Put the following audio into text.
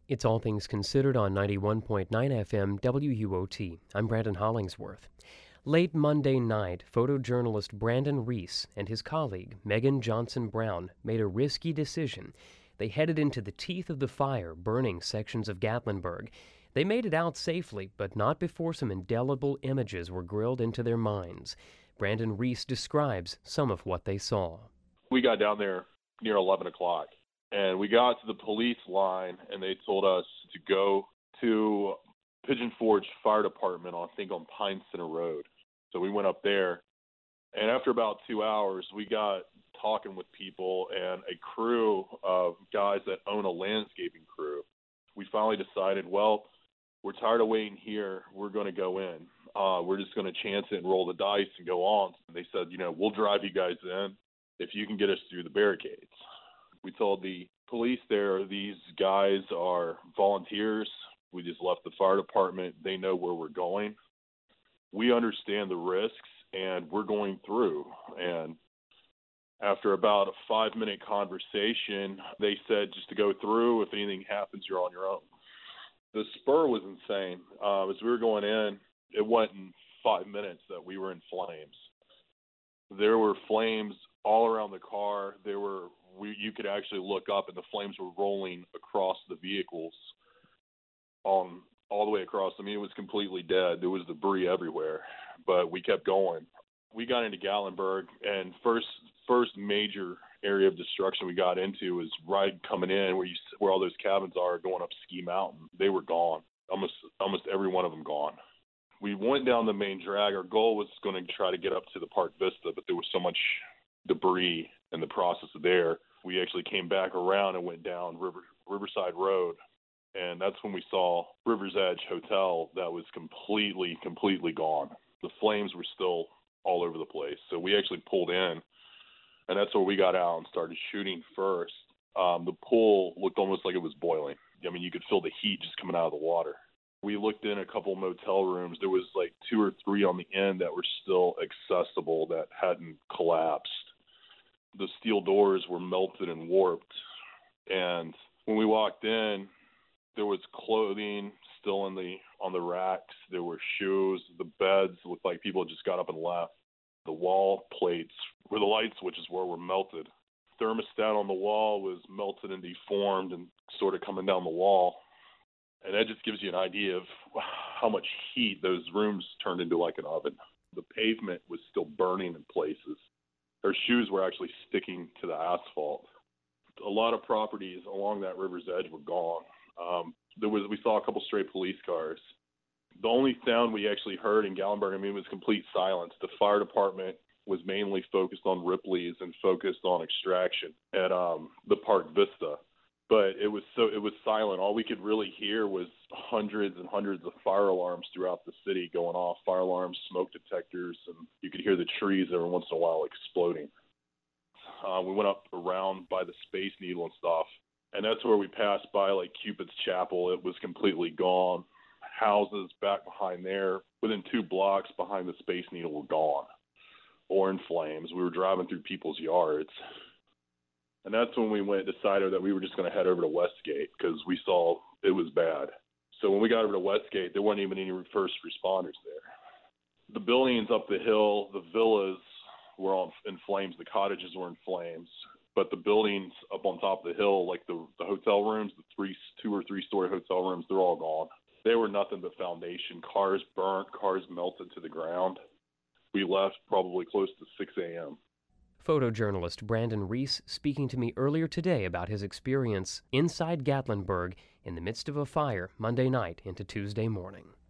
It's All Things Considered on 91.9 FM WUOT. I'm Brandon Hollingsworth. Late Monday night, photojournalist Brandon Reese and his colleague, Megan Johnson Brown, made a risky decision. They headed into the teeth of the fire, burning sections of Gatlinburg. They made it out safely, but not before some indelible images were drilled into their minds. Brandon Reese describes some of what they saw. We got down there near 11 o'clock. And we got to the police line, and they told us to go to Pigeon Forge Fire Department, I think on Pine Center Road. So we went up there, and after about 2 hours, we got talking with people and a crew of guys that own a landscaping crew. We finally decided, well, we're tired of waiting here. We're going to go in. We're just going to chance it and roll the dice and go on. And they said, we'll drive you guys in if you can get us through the barricades. We told the police there, these guys are volunteers. We just left the fire department. They know where we're going. We understand the risks, and we're going through. And after about a 5-minute conversation, they said just to go through. If anything happens, you're on your own. The spur was insane. As we were going in, it wasn't 5 minutes that we were in flames. There were flames all around the car. You could actually look up, and the flames were rolling across the vehicles, all the way across. I mean, it was completely dead. There was debris everywhere, but we kept going. We got into Gatlinburg, and first major area of destruction we got into was right coming in where all those cabins are going up Ski Mountain. They were gone. Almost every one of them gone. We went down the main drag. Our goal was going to try to get up to the Park Vista, but there was so much debris in the process there. We actually came back around and went down Riverside Road, and that's when we saw River's Edge Hotel that was completely gone. The flames were still all over the place. So we actually pulled in, and that's where we got out and started shooting first. The pool looked almost like it was boiling. I mean, you could feel the heat just coming out of the water. We looked in a couple motel rooms. There was like 2 or 3 on the end that were still accessible that hadn't collapsed. The steel doors were melted and warped. And when we walked in, there was clothing still on the racks. There were shoes. The beds looked like people had just got up and left. The wall plates where the light switches were melted. Thermostat on the wall was melted and deformed and sort of coming down the wall. And that just gives you an idea of how much heat those rooms turned into, like an oven. The pavement was still burning in places. Our shoes were actually sticking to the asphalt. A lot of properties along that river's edge were gone. We saw a couple stray police cars. The only sound we actually heard in Gatlinburg, it was complete silence. The fire department was mainly focused on Ripley's and focused on extraction at the Park Vista. But it was silent. All we could really hear was hundreds and hundreds of fire alarms throughout the city going off. Fire alarms, smoke detectors, and you could hear the trees every once in a while exploding. We went up around by the Space Needle and stuff, and that's where we passed by like Cupid's Chapel. It was completely gone. Houses back behind there, within 2 blocks behind the Space Needle, were gone or in flames. We were driving through people's yards. And that's when we decided that we were just going to head over to Westgate because we saw it was bad. So when we got over to Westgate, there weren't even any first responders there. The buildings up the hill, the villas were in flames. The cottages were in flames. But the buildings up on top of the hill, like the hotel rooms, the 2 or 3 story hotel rooms, they're all gone. They were nothing but foundation. Cars burnt, cars melted to the ground. We left probably close to 6 a.m. Photojournalist Brandon Reese speaking to me earlier today about his experience inside Gatlinburg in the midst of a fire Monday night into Tuesday morning.